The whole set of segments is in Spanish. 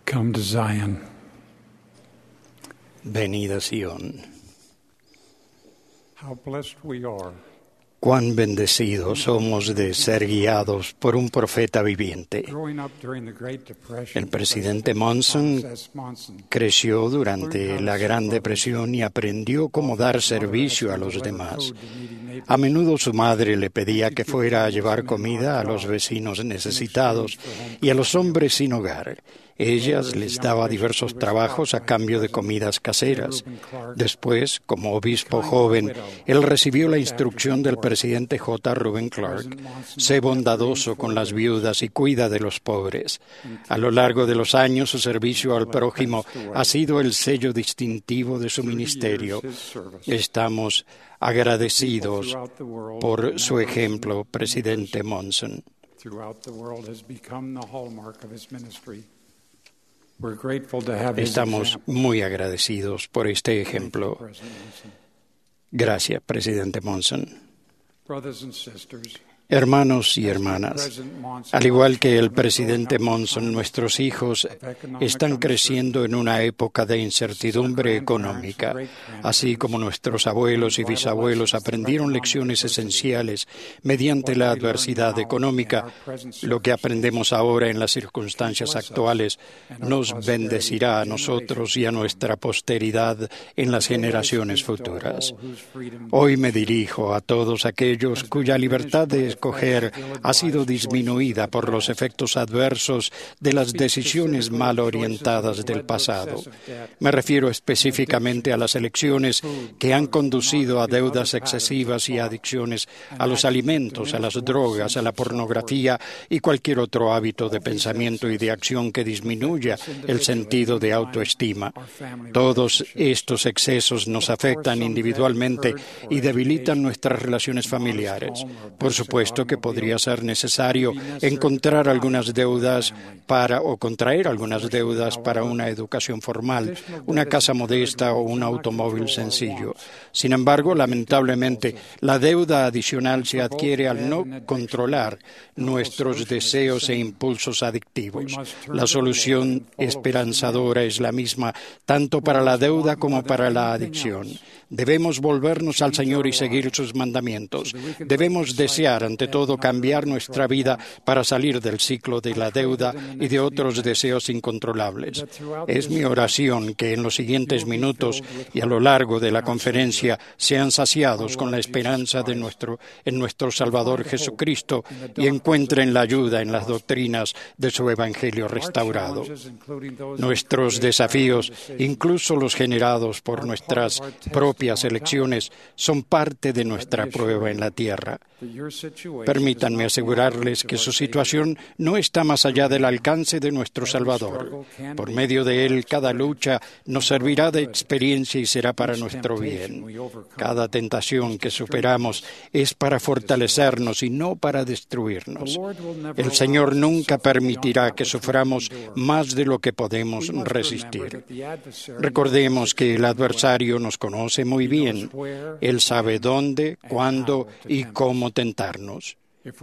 Come to Zion. Venid a Sion. How blessed we are. Cuán bendecidos somos de ser guiados por un profeta viviente. El presidente Monson creció durante la Gran Depresión y aprendió cómo dar servicio a los demás. A menudo su madre le pedía que fuera a llevar comida a los vecinos necesitados y a los hombres sin hogar. Ella les daba diversos trabajos a cambio de comidas caseras. Después, como obispo joven, él recibió la instrucción del presidente J. Reuben Clark: sé bondadoso con las viudas y cuida de los pobres. A lo largo de los años, su servicio al prójimo ha sido el sello distintivo de su ministerio. Estamos agradecidos por su ejemplo, presidente Monson. Estamos muy agradecidos por este ejemplo. Gracias, presidente Monson. Hermanos y hermanas, al igual que el presidente Monson, nuestros hijos están creciendo en una época de incertidumbre económica, así como nuestros abuelos y bisabuelos aprendieron lecciones esenciales mediante la adversidad económica. Lo que aprendemos ahora en las circunstancias actuales nos bendecirá a nosotros y a nuestra posteridad en las generaciones futuras. Hoy me dirijo a todos aquellos cuya libertad de escoger ha sido disminuida por los efectos adversos de las decisiones mal orientadas del pasado. Me refiero específicamente a las elecciones que han conducido a deudas excesivas y adicciones a los alimentos, a las drogas, a la pornografía y cualquier otro hábito de pensamiento y de acción que disminuya el sentido de autoestima. Todos estos excesos nos afectan individualmente y debilitan nuestras relaciones familiares. Por supuesto que podría ser necesario contraer algunas deudas para una educación formal, una casa modesta o un automóvil sencillo. Sin embargo, lamentablemente, la deuda adicional se adquiere al no controlar nuestros deseos e impulsos adictivos. La solución esperanzadora es la misma, tanto para la deuda como para la adicción. Debemos volvernos al Señor y seguir sus mandamientos. Debemos desear, ante todo, cambiar nuestra vida para salir del ciclo de la deuda y de otros deseos incontrolables. Es mi oración que en los siguientes minutos y a lo largo de la conferencia sean saciados con la esperanza en nuestro Salvador Jesucristo y encuentren la ayuda en las doctrinas de su Evangelio restaurado. Nuestros desafíos, incluso los generados por nuestras propias elecciones, son parte de nuestra prueba en la tierra. Permítanme asegurarles que su situación no está más allá del alcance de nuestro Salvador. Por medio de él, cada lucha nos servirá de experiencia y será para nuestro bien. Cada tentación que superamos es para fortalecernos y no para destruirnos. El Señor nunca permitirá que suframos más de lo que podemos resistir. Recordemos que el adversario nos conoce muy bien. Él sabe dónde, cuándo y cómo tentarnos.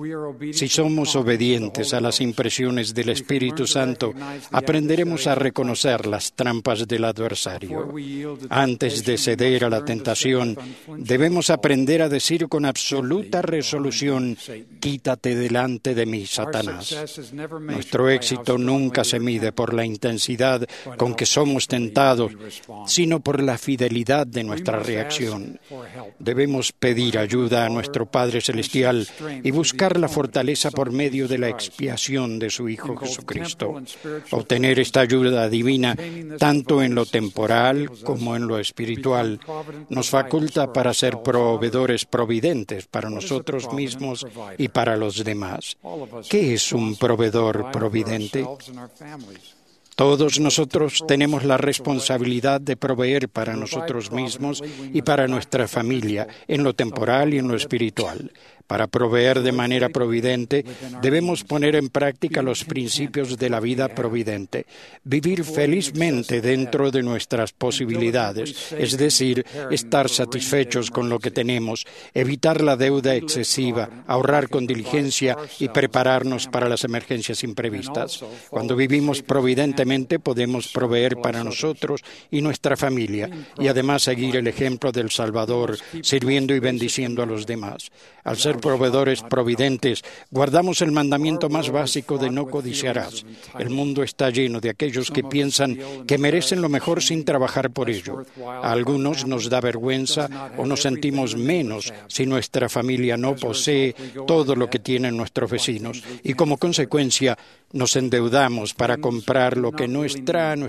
Si somos obedientes a las impresiones del Espíritu Santo, aprenderemos a reconocer las trampas del adversario. Antes de ceder a la tentación, debemos aprender a decir con absoluta resolución: quítate delante de mí, Satanás. Nuestro éxito nunca se mide por la intensidad con que somos tentados, sino por la fidelidad de nuestra reacción. Debemos pedir ayuda a nuestro Padre Celestial y buscar la fortaleza por medio de la expiación de su Hijo Jesucristo. Obtener esta ayuda divina, tanto en lo temporal como en lo espiritual, nos faculta para ser proveedores providentes para nosotros mismos y para los demás. ¿Qué es un proveedor providente? Todos nosotros tenemos la responsabilidad de proveer para nosotros mismos y para nuestra familia, en lo temporal y en lo espiritual. Para proveer de manera providente, debemos poner en práctica los principios de la vida providente, vivir felizmente dentro de nuestras posibilidades, es decir, estar satisfechos con lo que tenemos, evitar la deuda excesiva, ahorrar con diligencia y prepararnos para las emergencias imprevistas. Cuando vivimos providentemente, podemos proveer para nosotros y nuestra familia, y además seguir el ejemplo del Salvador, sirviendo y bendiciendo a los demás. Al ser proveedores providentes, guardamos el mandamiento más básico de no codiciarás. El mundo está lleno de aquellos que piensan que merecen lo mejor sin trabajar por ello. A algunos nos da vergüenza o nos sentimos menos si nuestra familia no posee todo lo que tienen nuestros vecinos y como consecuencia nos endeudamos para comprar lo que no está a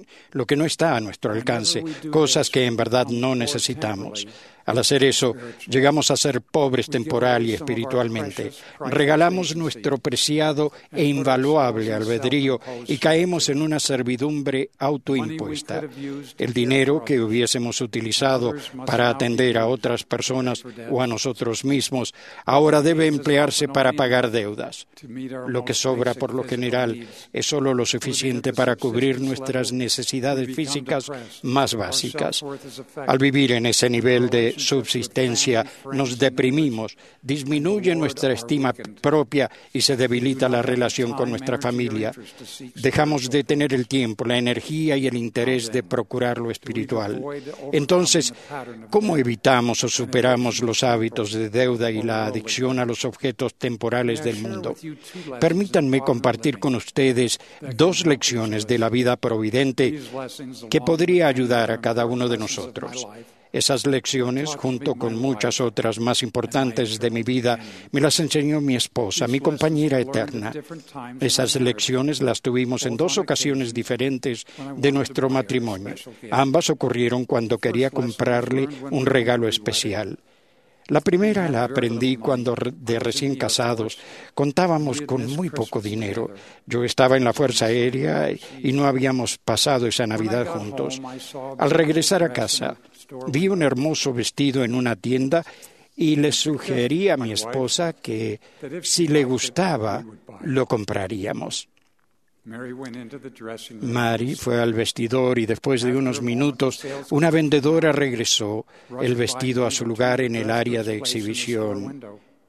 nuestro alcance, cosas que en verdad no necesitamos. Al hacer eso, llegamos a ser pobres temporal y espiritualmente. Regalamos nuestro preciado e invaluable albedrío y caemos en una servidumbre autoimpuesta. El dinero que hubiésemos utilizado para atender a otras personas o a nosotros mismos ahora debe emplearse para pagar deudas. Lo que sobra por lo general es solo lo suficiente para cubrir nuestras necesidades físicas más básicas. Al vivir en ese nivel de subsistencia, nos deprimimos, disminuye nuestra estima propia y se debilita la relación con nuestra familia. Dejamos de tener el tiempo, la energía y el interés de procurar lo espiritual. Entonces, ¿cómo evitamos o superamos los hábitos de deuda y la adicción a los objetos temporales del mundo? Permítanme compartir con ustedes 2 lecciones de la vida providente que podría ayudar a cada uno de nosotros. Esas lecciones, junto con muchas otras más importantes de mi vida, me las enseñó mi esposa, mi compañera eterna. Esas lecciones las tuvimos en 2 ocasiones diferentes de nuestro matrimonio. Ambas ocurrieron cuando quería comprarle un regalo especial. La primera la aprendí cuando, de recién casados, contábamos con muy poco dinero. Yo estaba en la Fuerza Aérea y no habíamos pasado esa Navidad juntos. Al regresar a casa, vi un hermoso vestido en una tienda y le sugerí a mi esposa que, si le gustaba, lo compraríamos. Mary fue al vestidor y después de unos minutos una vendedora regresó el vestido a su lugar en el área de exhibición.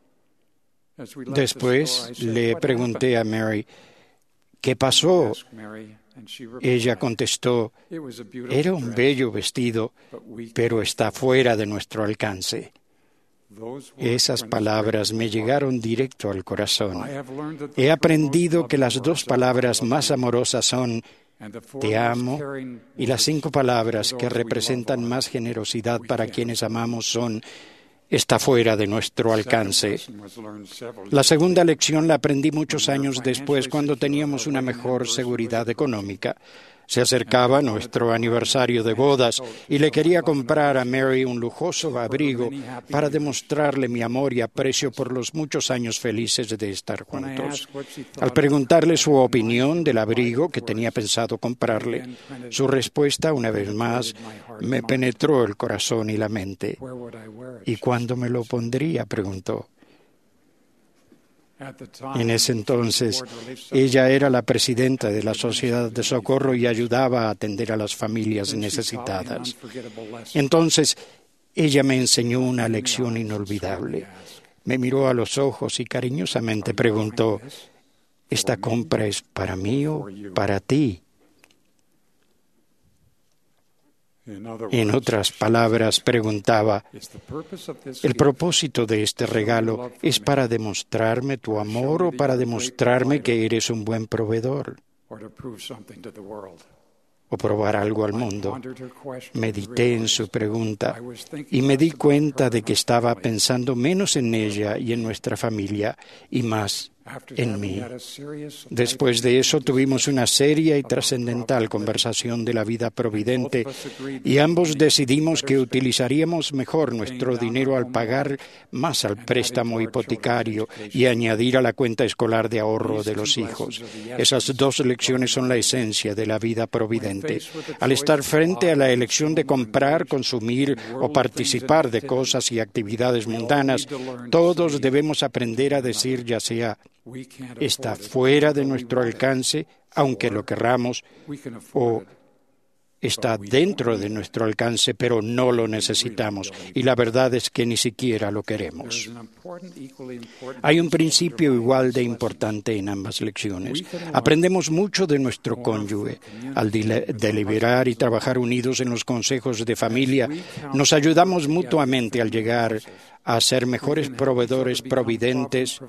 Después le pregunté a Mary, ¿qué pasó? Ella contestó, era un bello vestido, pero está fuera de nuestro alcance. Esas palabras me llegaron directo al corazón. He aprendido que las 2 palabras más amorosas son te amo y las 5 palabras que representan más generosidad para quienes amamos son está fuera de nuestro alcance. La segunda lección la aprendí muchos años después cuando teníamos una mejor seguridad económica. Se acercaba nuestro aniversario de bodas y le quería comprar a Mary un lujoso abrigo para demostrarle mi amor y aprecio por los muchos años felices de estar juntos. Al preguntarle su opinión del abrigo que tenía pensado comprarle, su respuesta, una vez más, me penetró el corazón y la mente. ¿Y cuándo me lo pondría?, preguntó. En ese entonces, ella era la presidenta de la Sociedad de Socorro y ayudaba a atender a las familias necesitadas. Entonces, ella me enseñó una lección inolvidable. Me miró a los ojos y cariñosamente preguntó, ¿esta compra es para mí o para ti? En otras palabras, preguntaba, ¿el propósito de este regalo es para demostrarme tu amor o para demostrarme que eres un buen proveedor? ¿O probar algo al mundo? Medité en su pregunta y me di cuenta de que estaba pensando menos en ella y en nuestra familia y más en mí. Después de eso tuvimos una seria y trascendental conversación de la vida providente y ambos decidimos que utilizaríamos mejor nuestro dinero al pagar más al préstamo hipotecario y añadir a la cuenta escolar de ahorro de los hijos. Esas dos lecciones son la esencia de la vida providente. Al estar frente a la elección de comprar, consumir o participar de cosas y actividades mundanas, todos debemos aprender a decir ya sea está fuera de nuestro alcance, aunque lo querramos, o está dentro de nuestro alcance, pero no lo necesitamos. Y la verdad es que ni siquiera lo queremos. Hay un principio igual de importante en ambas lecciones. Aprendemos mucho de nuestro cónyuge. Al deliberar y trabajar unidos en los consejos de familia, nos ayudamos mutuamente al llegar a ser mejores proveedores providentes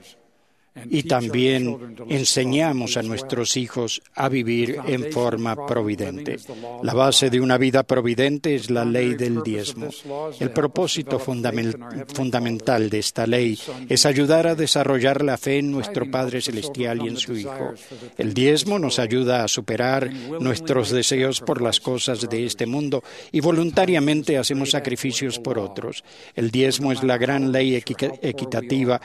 y también enseñamos a nuestros hijos a vivir en forma providente. La base de una vida providente es la ley del diezmo. El propósito fundamental de esta ley es ayudar a desarrollar la fe en nuestro Padre Celestial y en su Hijo. El diezmo nos ayuda a superar nuestros deseos por las cosas de este mundo y voluntariamente hacemos sacrificios por otros. El diezmo es la gran ley equitativa,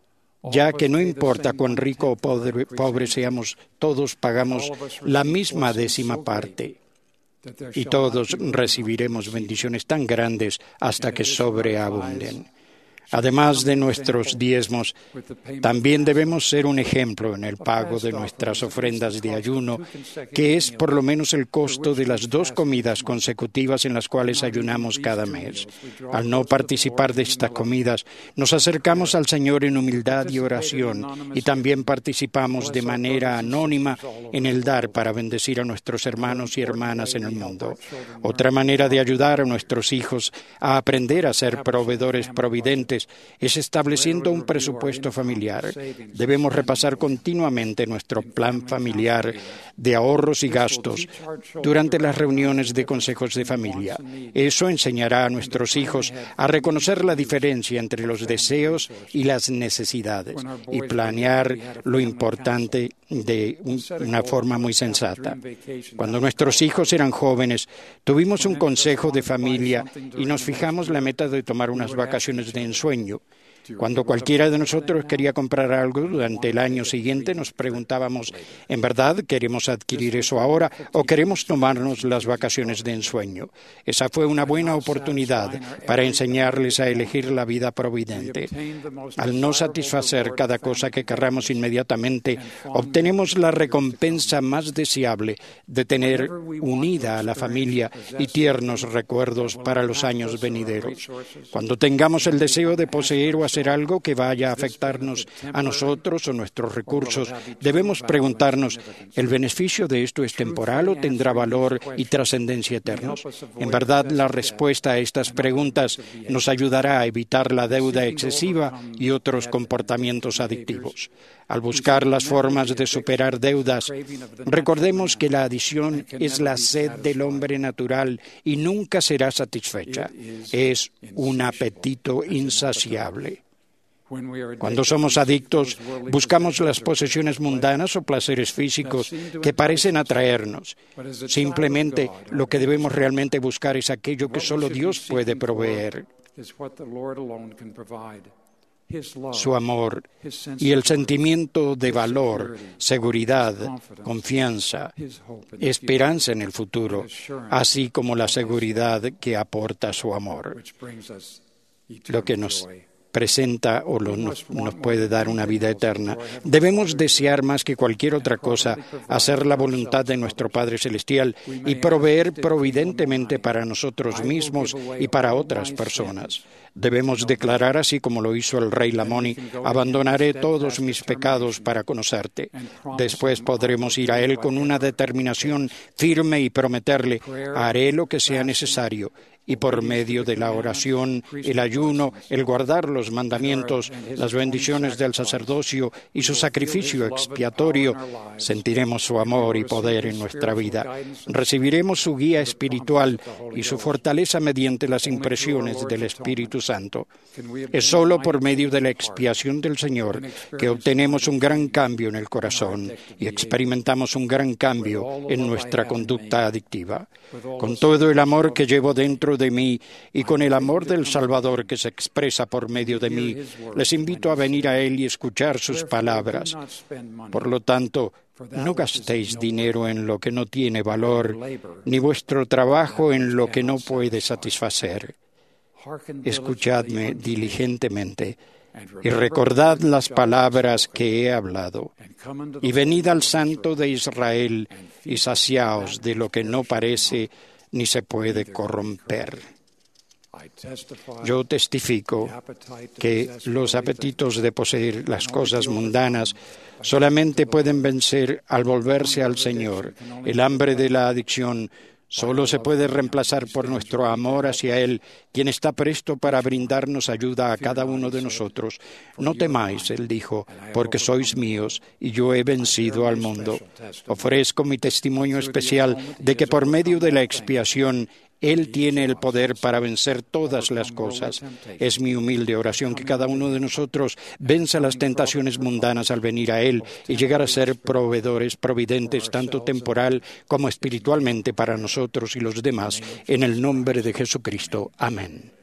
ya que no importa cuán rico o pobre seamos, todos pagamos la misma décima parte y todos recibiremos bendiciones tan grandes hasta que sobreabunden. Además de nuestros diezmos, también debemos ser un ejemplo en el pago de nuestras ofrendas de ayuno, que es por lo menos el costo de las 2 comidas consecutivas en las cuales ayunamos cada mes. Al no participar de estas comidas, nos acercamos al Señor en humildad y oración, y también participamos de manera anónima en el dar para bendecir a nuestros hermanos y hermanas en el mundo. Otra manera de ayudar a nuestros hijos a aprender a ser proveedores providentes es estableciendo un presupuesto familiar. Debemos repasar continuamente nuestro plan familiar de ahorros y gastos durante las reuniones de consejos de familia. Eso enseñará a nuestros hijos a reconocer la diferencia entre los deseos y las necesidades y planear lo importante de una forma muy sensata. Cuando nuestros hijos eran jóvenes, tuvimos un consejo de familia y nos fijamos la meta de tomar unas vacaciones de ensueño. Cuando cualquiera de nosotros quería comprar algo durante el año siguiente, nos preguntábamos, ¿en verdad queremos adquirir eso ahora o queremos tomarnos las vacaciones de ensueño? Esa fue una buena oportunidad para enseñarles a elegir la vida providente. Al no satisfacer cada cosa que querramos inmediatamente, obtenemos la recompensa más deseable de tener unida a la familia y tiernos recuerdos para los años venideros. Cuando tengamos el deseo de poseer o hacer algo que vaya a afectarnos a nosotros o nuestros recursos, debemos preguntarnos, ¿el beneficio de esto es temporal o tendrá valor y trascendencia eternos? En verdad, la respuesta a estas preguntas nos ayudará a evitar la deuda excesiva y otros comportamientos adictivos. Al buscar las formas de superar deudas, recordemos que la adición es la sed del hombre natural y nunca será satisfecha. Es un apetito insaciable. Cuando somos adictos, buscamos las posesiones mundanas o placeres físicos que parecen atraernos. Simplemente lo que debemos realmente buscar es aquello que solo Dios puede proveer: su amor y el sentimiento de valor, seguridad, confianza, esperanza en el futuro, así como la seguridad que aporta su amor, lo que nos presenta o nos puede dar una vida eterna. Debemos desear más que cualquier otra cosa hacer la voluntad de nuestro Padre Celestial y proveer providentemente para nosotros mismos y para otras personas. Debemos declarar, así como lo hizo el rey Lamoni, abandonaré todos mis pecados para conocerte. Después podremos ir a Él con una determinación firme y prometerle, haré lo que sea necesario. y por medio de la oración, el ayuno, el guardar los mandamientos, las bendiciones del sacerdocio y su sacrificio expiatorio, sentiremos su amor y poder en nuestra vida. Recibiremos su guía espiritual y su fortaleza mediante las impresiones del Espíritu Santo. Es solo por medio de la expiación del Señor que obtenemos un gran cambio en el corazón y experimentamos un gran cambio en nuestra conducta adictiva. Con todo el amor que llevo dentro de mí y con el amor del Salvador que se expresa por medio de mí, les invito a venir a Él y escuchar sus palabras. Por lo tanto, no gastéis dinero en lo que no tiene valor, ni vuestro trabajo en lo que no puede satisfacer. Escuchadme diligentemente y recordad las palabras que he hablado, y venid al Santo de Israel y saciaos de lo que no parece ni se puede corromper. Yo testifico que los apetitos de poseer las cosas mundanas solamente pueden vencer al volverse al Señor. El hambre de la adicción solo se puede reemplazar por nuestro amor hacia Él, quien está presto para brindarnos ayuda a cada uno de nosotros. No temáis, Él dijo, porque sois míos y yo he vencido al mundo. Ofrezco mi testimonio especial de que por medio de la expiación Él tiene el poder para vencer todas las cosas. Es mi humilde oración que cada uno de nosotros venza las tentaciones mundanas al venir a Él y llegar a ser proveedores providentes tanto temporal como espiritualmente para nosotros y los demás. En el nombre de Jesucristo. Amén.